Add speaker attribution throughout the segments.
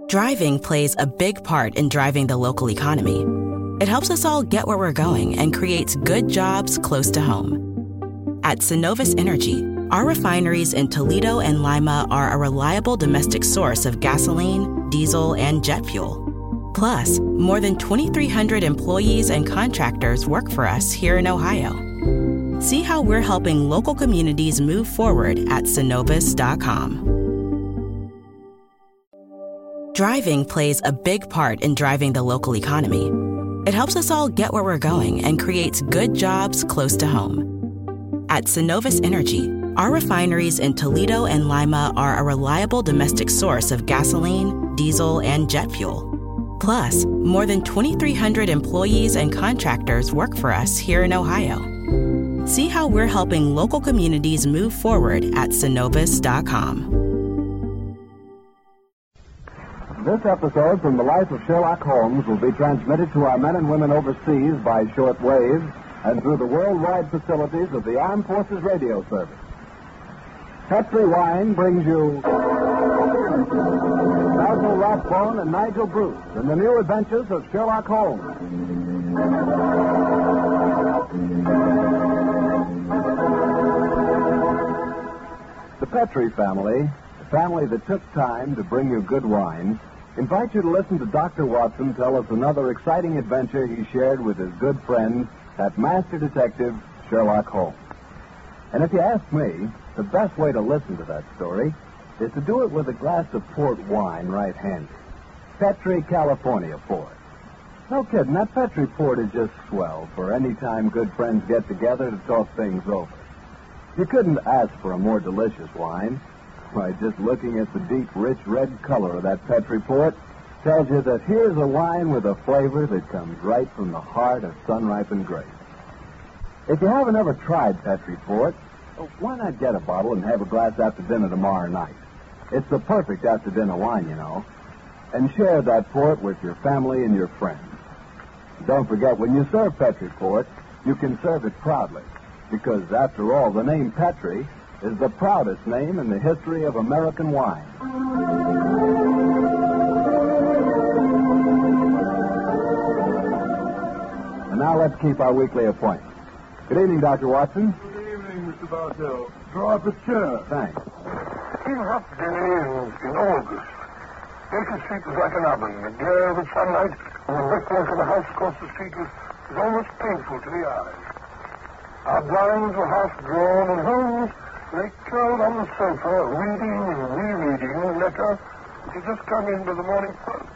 Speaker 1: Driving plays a big part in driving the local economy. It helps us all get where we're going and creates good jobs close to home. At Synovus Energy, our refineries in Toledo and Lima are a reliable domestic source of gasoline, diesel, and jet fuel. Plus, more than 2,300 employees and contractors work for us here in Ohio. See how we're helping local communities move forward at Synovus.com. Driving plays a big part in driving the local economy. It helps us all get where we're going and creates good jobs close to home. At Synovus Energy, our refineries in Toledo and Lima are a reliable domestic source of gasoline, diesel, and jet fuel. Plus, more than 2,300 employees and contractors work for us here in Ohio. See how we're helping local communities move forward at Synovus.com.
Speaker 2: This episode from the life of Sherlock Holmes will be transmitted to our men and women overseas by short wave and through the worldwide facilities of the Armed Forces Radio Service. Petri Wine brings you Basil Rathbone and Nigel Bruce in the new adventures of Sherlock Holmes. The Petri family, the family that took time to bring you good wine, invite you to listen to Dr. Watson tell us another exciting adventure he shared with his good friend, that master detective, Sherlock Holmes. And if you ask me, the best way to listen to that story is to do it with a glass of port wine right handy. Petri California port. No kidding, that Petri port is just swell for any time good friends get together to talk things over. You couldn't ask for a more delicious wine. Why, just looking at the deep, rich red color of that Petri port tells you that here's a wine with a flavor that comes right from the heart of sun-ripened grapes. If you haven't ever tried Petri port, well, why not get a bottle and have a glass after dinner tomorrow night? It's the perfect after-dinner wine, you know. And share that port with your family and your friends. Don't forget, when you serve Petri port, you can serve it proudly. Because, after all, the name Petri is the proudest name in the history of American wine. And now let's keep our weekly appointment. Good evening, Dr. Watson.
Speaker 3: Good evening, Mr. Bartell. Draw up a chair.
Speaker 2: Thanks.
Speaker 3: In hot days in August, Baker Street was like an oven. The glare of the sunlight and the brickwork of the house across the street was almost painful to the eyes. Our blinds were half drawn, and Holmes lay curled on the sofa, reading and rereading a letter which had just come in by the morning post.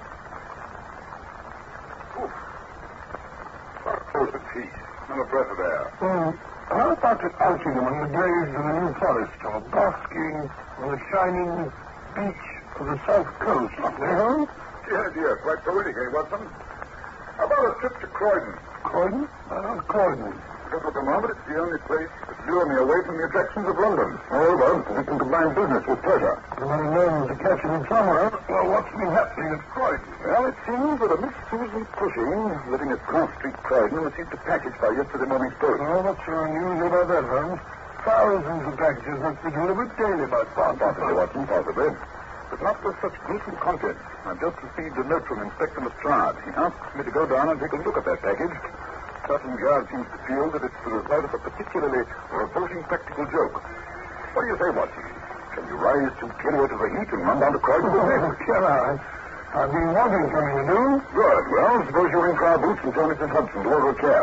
Speaker 4: Close the tea. Not a breath of air.
Speaker 3: How about it outing among the graves of the New Forest, or basking on the shining beach of the South Coast? Holmes?
Speaker 4: Yes, right so winning, Watson. How about a trip to Croydon?
Speaker 3: Croydon? Croydon.
Speaker 4: Just at the moment, it's the only place that lure me away from the attractions of London. Moreover, we can combine business with pleasure.
Speaker 3: The money known to catch him somewhere. Well, what's been happening at Croydon?
Speaker 4: Well, it seems that a Miss Susan Cushing, living at Cross Street, Croydon, received a package by yesterday morning's post.
Speaker 3: Oh, what's your news about that, Holmes? Thousands of packages must be delivered daily by
Speaker 4: Possibly, Watson, possibly. But not with such gruesome content. I've just received a note from Inspector Lestrade. He asks me to go down and take a look at that package. Scotland Yard seems to feel that it's the result of a particularly revolting practical joke. What do you say, Watson? Can you rise to carry out of the heat and run down to Croydon with me?
Speaker 3: Can I? I've been wanting something to do.
Speaker 4: Good. Well, suppose you ring for our boots and tell Mrs. Hudson to order a cab.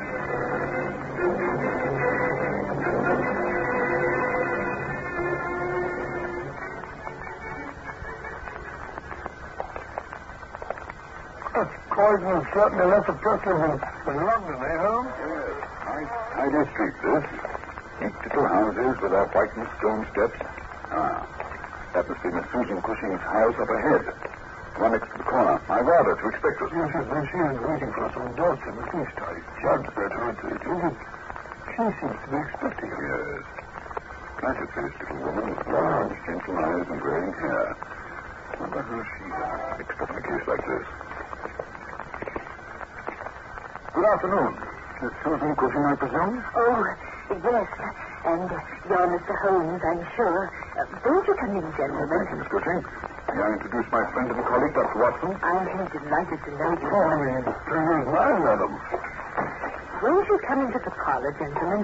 Speaker 3: Croydon is certainly less oppressive than London, eh, Holmes?
Speaker 4: Yes. Nice, tidy street, this. Neat little houses with their whitened stone steps. That must be Miss Susan Cushing's house up ahead. The one next to the corner. My father to expect us.
Speaker 3: Yes, she is waiting for some dogs in the east. I judge that she seems to be expecting her.
Speaker 4: Yes. Classic-faced little woman with large, gentle eyes and graying hair. Wonder how she mixed up in a case like this. Good afternoon. Miss Susan Cushing, I presume?
Speaker 5: Oh, yes. And you're Mr. Holmes, I'm sure. Won't you come in, gentlemen?
Speaker 4: Thank you, Miss Cushing. May I introduce my friend and colleague, Dr. Watson?
Speaker 5: I'm delighted to know you.
Speaker 3: Please, mine, madam.
Speaker 5: Won't you come into the parlor, gentlemen?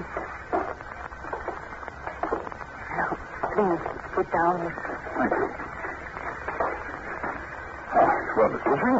Speaker 5: Now, please, sit down.
Speaker 4: Thank you. Well, Miss Cushing,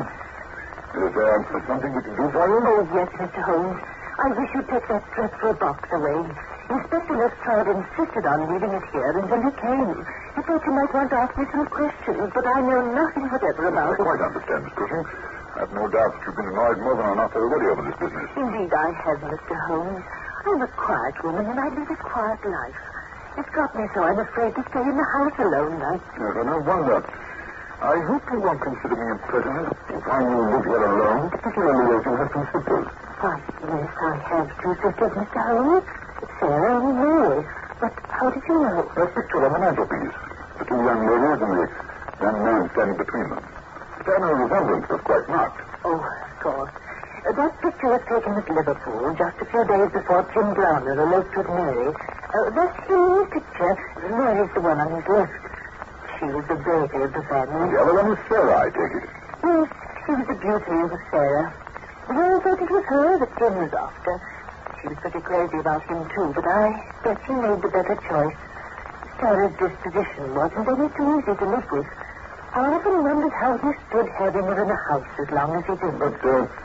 Speaker 4: is there something we can do for you?
Speaker 5: Oh, yes, Mr. Holmes. I wish you'd take that dreadful box away. Inspector Lestrade insisted on leaving it here until he came. He thought you might want to ask me some questions, but I know nothing whatever about
Speaker 4: I quite understand, Miss Cushing. I've no doubt that you've been annoyed more than enough already over this business.
Speaker 5: Indeed, I have, Mr. Holmes. I'm a quiet woman, and I lead a quiet life. It's got me so I'm afraid to stay in the house alone night.
Speaker 4: Yes, I no wonder. I hope you won't consider me impertinent while you live here alone, particularly as you have two sisters.
Speaker 5: Why, yes, I have two sisters, Mr. Holmes. Sarah and Mary. But how did you know?
Speaker 4: That picture on the mantelpiece. The two young ladies and the young man standing between them. The family resemblance was quite marked.
Speaker 5: Oh, of course. That picture was taken at Liverpool just a few days before Jim Browner eloped with Mary. That's the picture. Mary's the one on his left. She was the baby of the family.
Speaker 4: The other one was Sarah, I take it.
Speaker 5: Yes, she was the beauty of Sarah. We all thought it was her that Jim was after. She was pretty crazy about him, too, but I bet she made the better choice. Sarah's disposition wasn't any too easy to live with. I often wondered how he stood having her in the house as long as he did.
Speaker 4: But,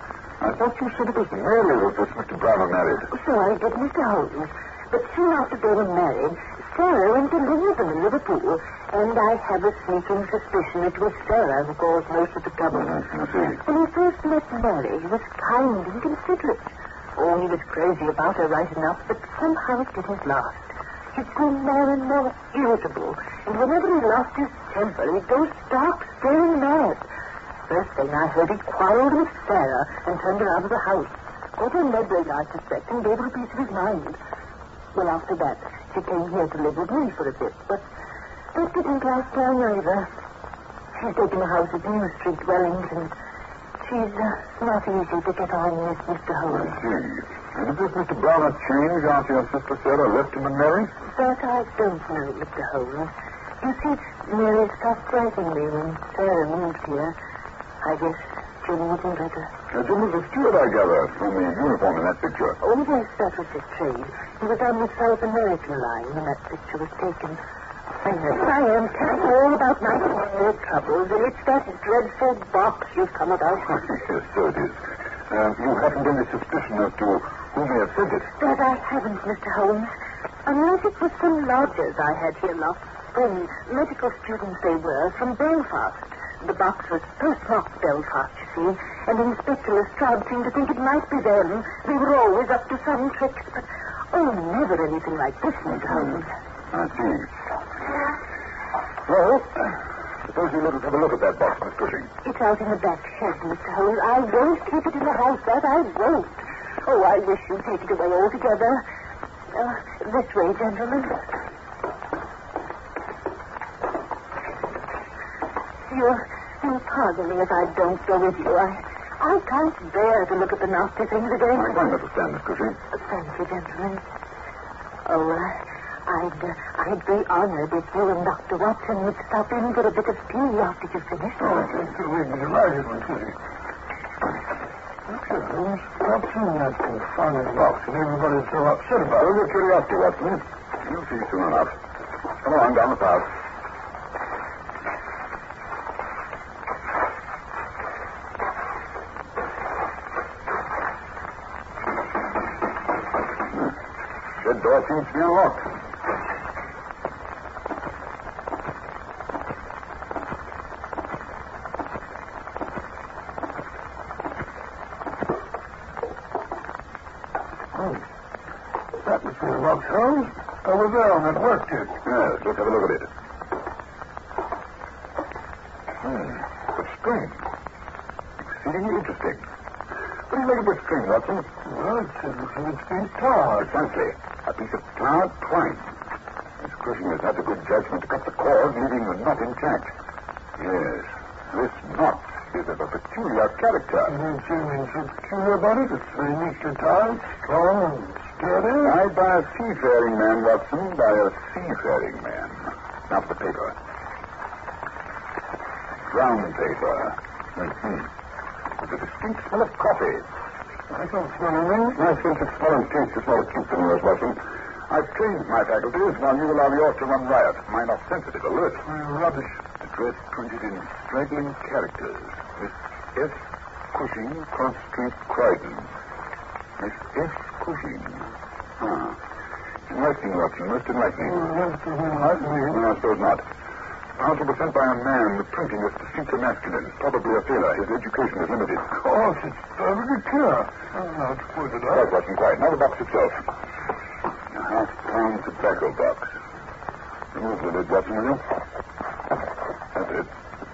Speaker 4: I thought you said it was Mary with which Mr. Browner married.
Speaker 5: So I did, Mr. Holmes. But soon after they were married, Sarah went to live with them in Liverpool, and I have a sneaking suspicion it was Sarah who caused most of the trouble.
Speaker 4: I see.
Speaker 5: When he first met Mary, he was kind and considerate. Oh, he was crazy about her right enough, but somehow it didn't last. He grew more and more irritable, and whenever he lost his temper, he'd go stark, staring mad. First thing I heard, he quarreled with Sarah and turned her out of the house. Got her meddling, I suspect, and gave her a piece of his mind. Well, after that, she came here to live with me for a bit, but that didn't last long either. She's taken a house at New Street, Wellington. She's not easy to get on with, Mr. Holmes.
Speaker 4: I see. And did this Mr. Browner change after your sister Sarah left him and Mary?
Speaker 5: That I don't know, Mr. Holmes. You see, Mary stopped writing me when Sarah moved here. I guess Jim wasn't better.
Speaker 4: Jim was a steward, I gather, from the uniform in that picture.
Speaker 5: Oh, yes, that was his trade. He was on the South American line when that picture was taken. I am telling you all about my family troubles, and it's that dreadful box you've come about.
Speaker 4: Yes, so it is. You haven't any suspicion as to who may have sent it?
Speaker 5: That I haven't, Mr. Holmes. Unless it was some lodgers I had here last spring. Medical students they were, from Belfast. The box was postmarked Belfast, you see, and Inspector Lestrade seemed to think it might be them. They were always up to some tricks, but, never anything like this, Mr. Holmes.
Speaker 4: I see. Well, suppose you let us have a look at that box, Miss Cushing.
Speaker 5: It's out in the back shed, Mr. Holmes. I won't keep it in the house, that I won't. Oh, I wish you'd take it away altogether. This way, gentlemen. You'll pardon me if I don't go with you. I can't bear to look at the nasty things again.
Speaker 4: I quite understand, Miss Cushing.
Speaker 5: Thank you, gentlemen. I'd be honored if you and Dr. Watson would stop in for a bit of tea after you've finished.
Speaker 3: Oh, we'd be delighted, Miss Cushing. Look here, Holmes. Stop seeing that confounded box and everybody's so upset about it.
Speaker 4: Your curiosity, Watson. You'll see soon enough. Come on, down the path. Shed door seems to be unlocked.
Speaker 3: That was the box, Holmes. Over there on that work kit.
Speaker 4: Yes, let's have a look at it. But string. Exceedingly interesting. What do you make of this string, Watson?
Speaker 3: Well, it's been tarred.
Speaker 4: Precisely. A piece of tarred twine. Miss Cushing has had the good judgment to cut the cord, leaving the knot intact. Yes, this knot is of a peculiar character.
Speaker 3: Anything so peculiar about it? It's very neatly tied, strong and sturdy.
Speaker 4: Tied by a seafaring man, Watson, by a seafaring man. Now for the paper. brown paper. There's a distinct smell of coffee.
Speaker 3: I don't smell anything.
Speaker 4: My sense of smell and taste is not acute than yours, Watson. I've trained my faculties while you allow yours to run riot. Mine are sensitive, alert.
Speaker 3: Rubbish.
Speaker 4: Address printed in straggling characters. Miss S. Cushing, Cross Street, Croydon. Miss S. Cushing. Enlightening, Watson, most enlightening.
Speaker 3: Most enlightening.
Speaker 4: No, I suppose not. Parcel was sent by a man. The printing is distinctly masculine. Probably a sailor. His education is limited.
Speaker 3: Of course, it's perfectly clear. Now it's pointed out.
Speaker 4: Quiet, Watson, quiet. Now the box itself. A half-pound tobacco box. Remove the lid, Watson, will you? That's it.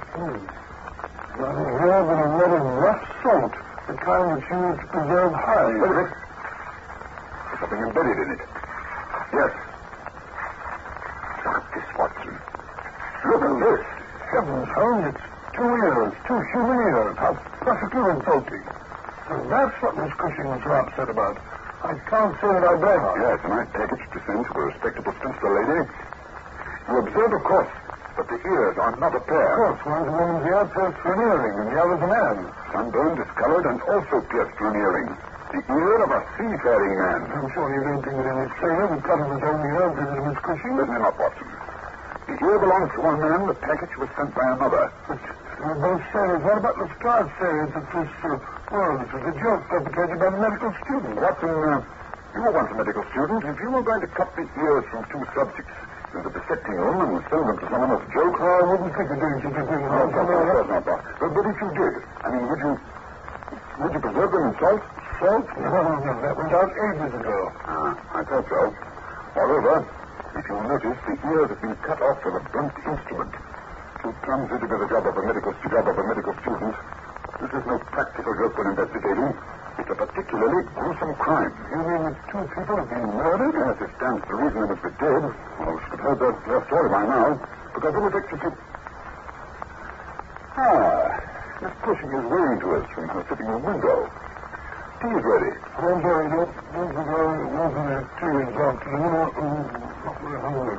Speaker 3: Nothing here but a lot of rough salt, the kind that's used to preserve hides.
Speaker 4: Wait a minute. There's something embedded in it. Yes. Look at this, Watson. Look at this.
Speaker 3: Heavens, Holmes, it's 2 ears, 2 human ears. How perfectly revolting. And that's what Miss Cushing was so upset about. I can't say that I blame her.
Speaker 4: Yes, a nice package to send to a respectable spinster lady. You observe, of course, that the ears are not a pair.
Speaker 3: Of course, one's a woman's ear pierced for an earring, and the other's a man.
Speaker 4: Sunburned, discolored, and also pierced for an earring. The ear of a seafaring man.
Speaker 3: I'm sure you don't think that any sailor would cut his own ear and visit Miss Cushing.
Speaker 4: Certainly not, Watson. The ear belongs to one man, the package was sent by another.
Speaker 3: But we're both sailors. What about the Lestrade saying that this, this was a joke perpetrated by the medical student?
Speaker 4: Watson, you were once a medical student. If you were going to cut the ears from 2 subjects in the dissecting room and send them to someone as a joke,
Speaker 3: I wouldn't think of doing such a thing.
Speaker 4: No, of course not, Doc. But if you did, I mean, would you preserve them in salt?
Speaker 3: Salt? No, that went out ages ago.
Speaker 4: I thought so. Moreover, if you'll notice, the ears have been cut off with a blunt instrument. Too clumsy to be the job of a medical student. This is no practical joke when investigating. It's a particularly gruesome crime.
Speaker 3: You mean that 2 people have been murdered?
Speaker 4: Yes, it stands to reason they must be dead. Well, I should have heard their story by now. Because it was executed. Miss Cushing is waving to us from her sitting room window. Tea is ready.
Speaker 3: I'm sorry, wasn't there tea this afternoon? We're hungry.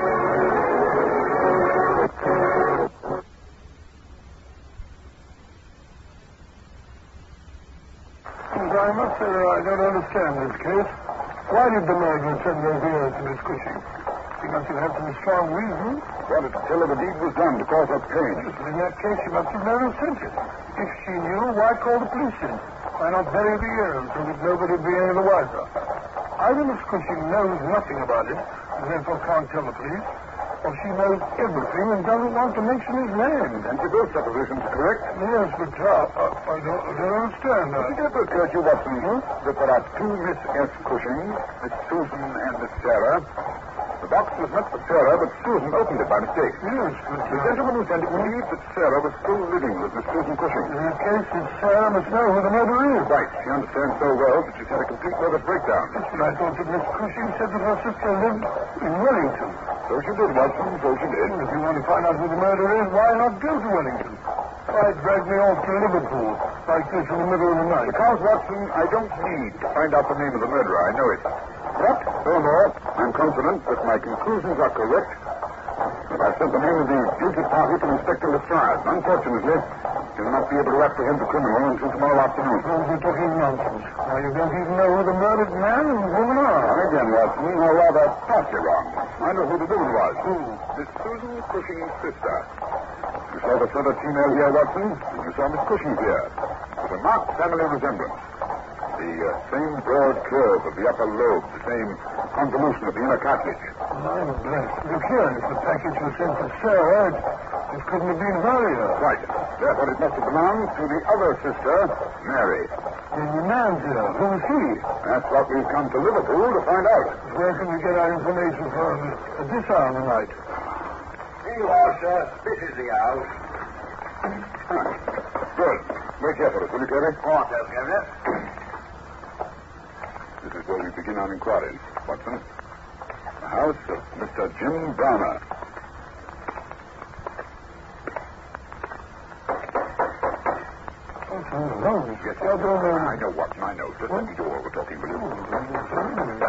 Speaker 3: I must say I don't understand this case. Why did the murderer send those ears to Miss Cushing? She must have had some strong reason.
Speaker 4: Wanted to tell her the deed was done to cause her pain.
Speaker 3: But in that case, she must have known who sent it. If she knew, why call the police in? Why not bury the ears so that nobody would be any the wiser? Either Miss Cushing knows nothing about it, and therefore can't tell the police, or she knows everything and doesn't want to mention his name.
Speaker 4: And to both suppositions correct?
Speaker 3: Yes, but I don't understand that.
Speaker 4: Did it ever occur to you, Watson, that there are 2 Miss S. Cushings, Miss Susan and Miss Sarah? The box was meant for Sarah, but Susan opened it by mistake.
Speaker 3: Yes, but
Speaker 4: The gentleman who sent it believed that Sarah was still living with Miss Susan Cushing.
Speaker 3: in that case, Sarah must know who the murderer is.
Speaker 4: Right. She understands so well that she's had a complete nervous breakdown.
Speaker 3: Yes, but I thought that Miss Cushing said that her sister lived in Wellington.
Speaker 4: So she did, Watson. So she did.
Speaker 3: If you want to find out who the murderer is, why not go to Wellington? Why drag me off to Liverpool like this in the middle of the night?
Speaker 4: Because, Watson, I don't need to find out the name of the murderer. I know it. But, furthermore, I'm confident that my conclusions are correct. That I've sent the name of the guilty party to Inspector Lestrade. Unfortunately, he'll not be able to apprehend the criminal until tomorrow afternoon.
Speaker 3: Oh, you're talking nonsense. Why, you don't even know who the murdered man and woman are.
Speaker 4: Now, again, Watson, or rather, partly wrong. I know who the woman was. Who? Miss Susan Cushing's sister. You saw the feather female here, Watson, and you saw Miss Cushing's here. There's a marked family resemblance. The same broad curve of the upper lobe, the same convolution of the inner cartilage.
Speaker 3: I'm blessed. Look here, if the package was sent to Sarah, it couldn't have been her ear.
Speaker 4: Right. Therefore, it must have belonged to the other sister, Mary.
Speaker 3: And the man's ear, who's he?
Speaker 4: That's what we've come to Liverpool to find out.
Speaker 3: Where can we get our information from at this hour of the night?
Speaker 6: Here you are, sir. This is the house.
Speaker 4: Good. Wait here for us, will you, Kerry?
Speaker 6: Right, Governor.
Speaker 4: This is where we begin our inquiries, Watson. The house of Mr. Jim Browner.
Speaker 3: No,
Speaker 4: Yes,
Speaker 3: I don't know.
Speaker 4: I know, Watson, I know. Just let me do all the talking, will you?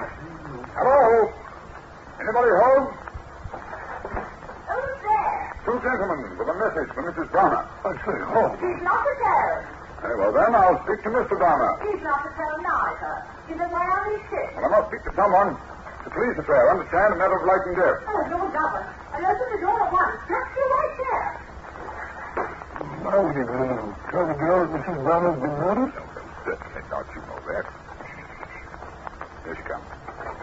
Speaker 3: Who's
Speaker 4: Hello? Anybody home?
Speaker 5: Who's there?
Speaker 4: two gentlemen with a message for Mrs. Browner.
Speaker 3: I say, oh.
Speaker 5: He's not at home.
Speaker 4: Very well, then, I'll speak to Mr. Browner.
Speaker 5: He's not at home neither. He's away on his ship.
Speaker 4: Well, I must speak to someone. The police affair, understand? A matter of life and death.
Speaker 5: Oh, Lord Governor. I'll open the door at once. Just you wait there.
Speaker 3: Now, what are you going to do? Tell the girl that Mrs. Browner's been murdered?
Speaker 4: Certainly not, you know that. Here she comes.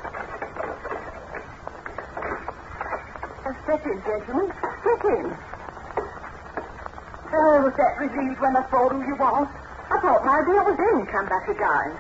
Speaker 5: Step in, gentlemen. Step in. Oh, was that relieved when I saw who you was? I thought maybe it was him come back again.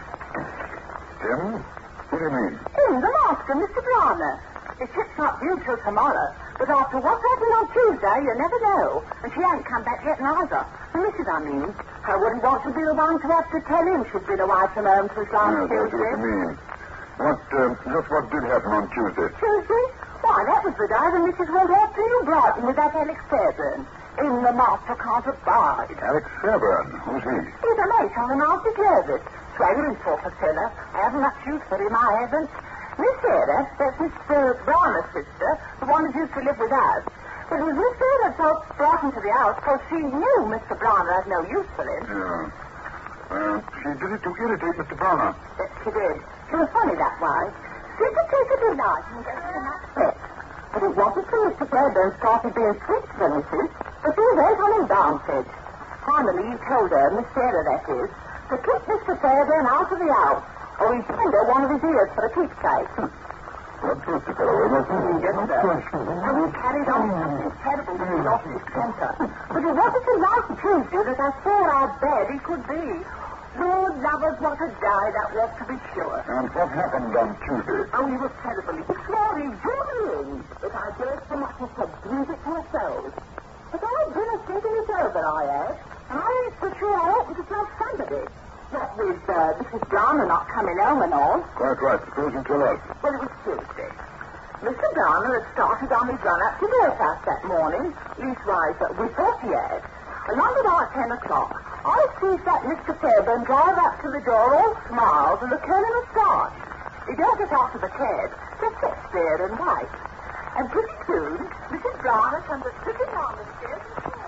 Speaker 4: Tim? What do you mean?
Speaker 5: Him, the master, Mr. Browner. His ship's not due till tomorrow, but after what happened on Tuesday, you never know. And she ain't come back yet neither. The missus, I mean. I wouldn't want to be the one to have to tell him she'd been away from home since last
Speaker 4: I see what
Speaker 5: Tuesday.
Speaker 4: you mean. Just what did happen on Tuesday?
Speaker 5: Tuesday? Why, that was the day the missus went off to New Brighton with that Alex Fairburn. In the master can't abide.
Speaker 4: Alex Fairburn. Who's he?
Speaker 5: He's a mate on the Master Jervis. Swaggering sort of fella. I haven't much use for him, I haven't. Miss Sarah, that's Mr. Browner's sister, the one who used to live with us. But it was Miss Sarah so brought him to the house because she knew Mr. Browner had no use for him.
Speaker 4: Yeah. She did it to irritate Mr. Browner.
Speaker 5: Yes, she did. She was funny that way. She could take a good night and get him upset. But it wasn't till Mr. Fairburn started being sweet to Mrs. But he went on his downstage. Finally, he told her, Miss Sarah that is, to keep Mr. Fairburn out of the house, or he'd send her one of his ears for a keepsake.
Speaker 4: What was the fellow, wasn't he?
Speaker 5: Yes, sir. And he carried on something terrible when he lost his temper. But it wasn't till last Tuesday that I saw how bad he could be. Lord lovers, what a day that was, to be sure.
Speaker 4: And what happened on Tuesday?
Speaker 5: Oh, he was terrible. He swore he'd do me in if I dared so much as to breathe it to a soul. But I'd been a thinking it over, I had. And I ain't so sure I oughtn't to tell somebody. What with Mrs. Browner not coming home and all.
Speaker 4: Quite right. Suppose you tell us.
Speaker 5: Well, it was Tuesday. Mr. Browner had started on his run up to their house that morning. Leastwise, we thought he had. Along about 10 o'clock, I sees that Mr. Fairburn drive up to the door all smiles and looking him a start. He don't get out of the cab, just sits there and waits. And pretty soon, Mrs. Browner comes slipping down the stairs and says,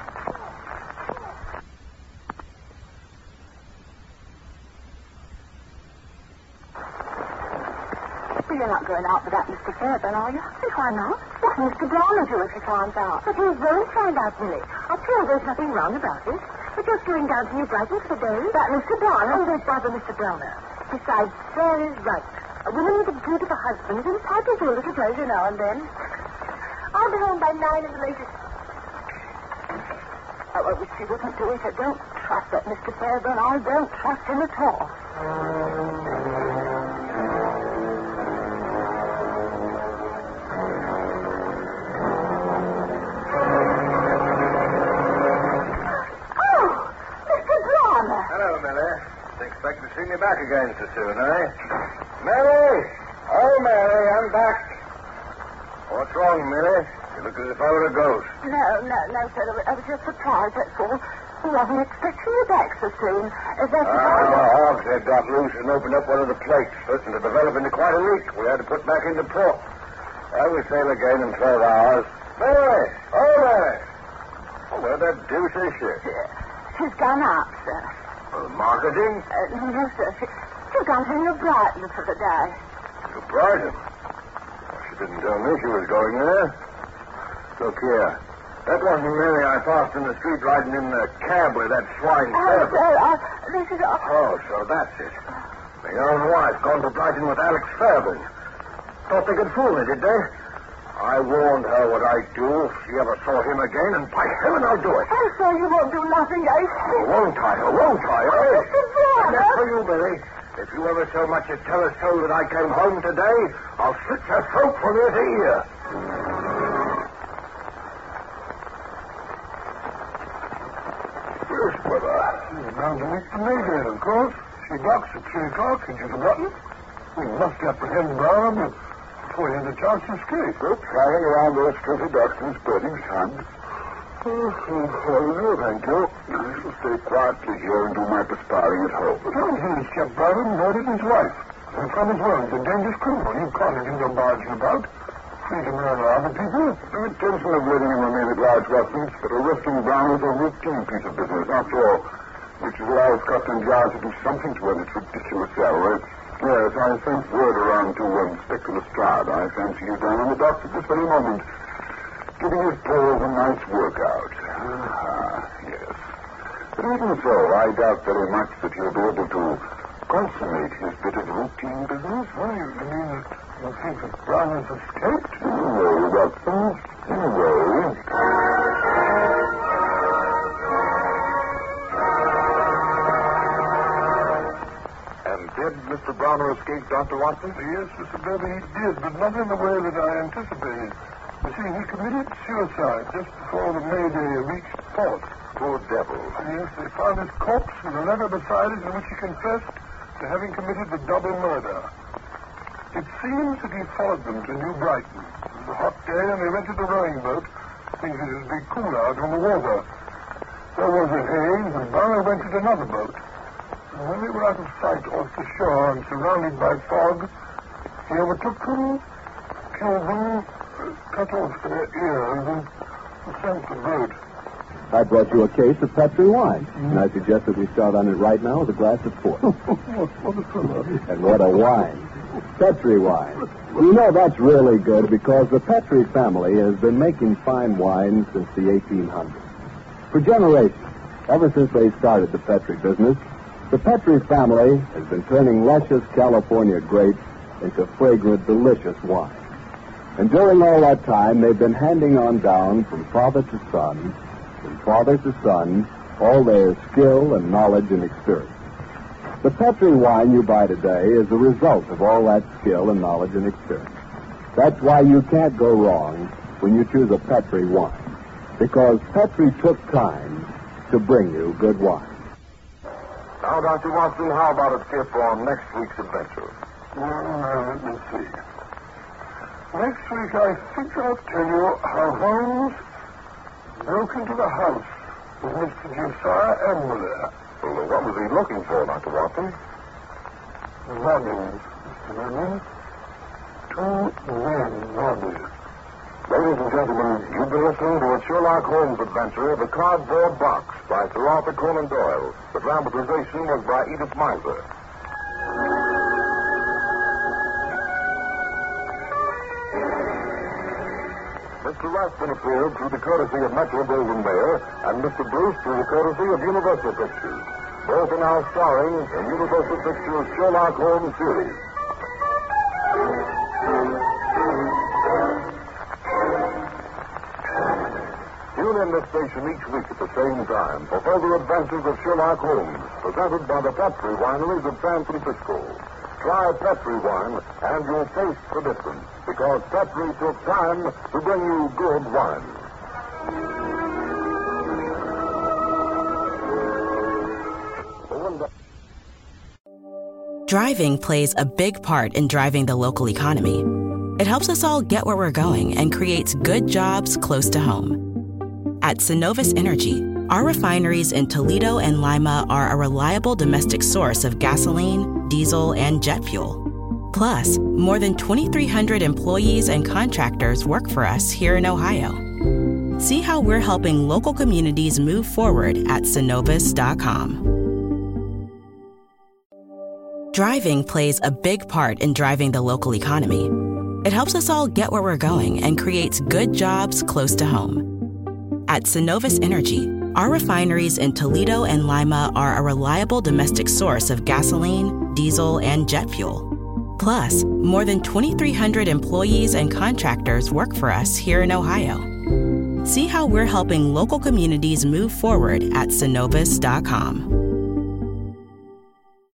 Speaker 5: "You're not going out with that Mr. Fairburn, are you?" "Why not? What will Mr. Browner do if he finds out?" "But he won't find out, Millie. I tell you there's nothing wrong about it. We're just going down to New Brighton for the day." "That Mr. Browner?" "Oh, there's bother Mr. Browner. Besides, Sarah's right. A woman with a beautiful husband is entitled to a little pleasure now and then. I'll be home by 9 at the latest." "Oh, I wish she wouldn't do it. I don't trust that Mr. Fairburn. I don't trust him at all."
Speaker 6: Hello, Millie. Didn't expect to see me back again so soon, eh? Mary! Oh, Mary, I'm back. What's wrong, Millie? You look as if I were a ghost.
Speaker 5: No, sir. I was just surprised, that's all. I wasn't expecting you back so soon. Is that
Speaker 6: The hogs had got loose and opened up one of the plates. Listen, to develop into quite a leak. We had to put back into port. We sail again in 12 hours. Mary! Oh, Mary! Oh, where the deuce is she?
Speaker 5: She's gone out, sir.
Speaker 6: Marketing?
Speaker 5: No, sir. She's gone to New Brighton for the day.
Speaker 6: To Brighton? She didn't tell me she was going there. Look here. That wasn't Mary I passed in the street riding in the cab with that swine Fairburn.
Speaker 5: Sir, this is...
Speaker 6: Oh, so that's it. My own wife gone to Brighton with Alex Fairburn. Thought they could fool me, did they? I warned her what I'd do if she ever saw him again, and by heaven I'll do it.
Speaker 5: I'm sorry you won't do nothing, eh?
Speaker 6: Won't I?
Speaker 5: Mr. Browner!
Speaker 6: And that's for you, Billy. If you ever so much as tell a soul that I came home today, I'll slit your throat from ear to ear.
Speaker 3: Yes, brother. You're bound to meet the Major, of course. She docks at 3 o'clock. Had you forgotten? We must apprehend Browner before he has a chance to escape.
Speaker 4: Look, flying around those filthy ducks and spreading sun. No, thank you. I shall stay quietly here and do my perspiring at home.
Speaker 3: He's kept Browner and murdered his wife. And from his word, a dangerous criminal. You caught him in your barging about. free to murder other people.
Speaker 4: No intention of letting him remain at large, Watson, but arresting Brown is a routine piece of business, after all, which allows Scotland Yard to do something to earn its ridiculous salary. Yes, I sent word around to Inspector Lestrade. I fancy he's down on the docks at this very moment, giving his paws a nice workout. Yes. But even so, I doubt very much that he'll be able to consummate his bit of routine business.
Speaker 3: Oh, you mean that you think that Brown has escaped?
Speaker 4: No, Watson. No.
Speaker 6: Did Mr. Browner escape, Dr. Watson?
Speaker 3: Yes, Mr. Beverly, he did, but not in the way that I anticipated. You see, he committed suicide just before the Mayday reached port.
Speaker 6: Poor devil.
Speaker 3: Yes, they found his corpse with a letter beside it in which he confessed to having committed the double murder. It seems that he followed them to New Brighton. It was a hot day, and they rented a rowing boat, thinking it would be cool out on the water. There was a haze, and Browner rented another boat. And when they were out of sight off the shore and surrounded by fog, he overtook them, killed them, cut off their ears, and sank the boat.
Speaker 2: I brought you a case of Petri wine, and I suggest that we start on it right now with a glass of port.
Speaker 3: What a fellow.
Speaker 2: And what a wine. Petri wine. You know, that's really good because the Petri family has been making fine wine since the 1800s. For generations, ever since they started the Petri business, the Petri family has been turning luscious California grapes into fragrant, delicious wine. And during all that time, they've been handing on down from father to son, all their skill and knowledge and experience. The Petri wine you buy today is the result of all that skill and knowledge and experience. That's why you can't go wrong when you choose a Petri wine, because Petri took time to bring you good wine.
Speaker 6: Now, Dr. Watson, how about a tip on next week's adventure?
Speaker 3: Well, let me see. Next week, I think I'll tell you how Holmes broke into the house with Mr. Josiah Emler.
Speaker 6: Well, what was he looking for, Dr. Watson?
Speaker 3: Bodies, Mr. Redmond. 2 men bodies.
Speaker 6: Ladies and gentlemen, you've been listening to a Sherlock Holmes adventure, The Cardboard Box, by Sir Arthur Conan Doyle. The dramatization was by Edith Meiser. Mr. Rathbun appeared through the courtesy of Metro-Goldwyn-Mayer, and Mr. Bruce through the courtesy of Universal Pictures. Both are now starring in Universal Pictures' Sherlock Holmes series. Tune in this station each week at the same time for further adventures of Sherlock Holmes, presented by the Petri Wineries of San Francisco. Try Petri wine, and you'll taste the difference, because Petri took time to bring you good wine.
Speaker 1: Driving plays a big part in driving the local economy. It helps us all get where we're going and creates good jobs close to home. At Synovus Energy, our refineries in Toledo and Lima are a reliable domestic source of gasoline, diesel, and jet fuel. Plus, more than 2,300 employees and contractors work for us here in Ohio. See how we're helping local communities move forward at Synovus.com. Driving plays a big part in driving the local economy. It helps us all get where we're going and creates good jobs close to home. At Synovus Energy, our refineries in Toledo and Lima are a reliable domestic source of gasoline, diesel, and jet fuel. Plus, more than 2,300 employees and contractors work for us here in Ohio. See how we're helping local communities move forward at Synovus.com.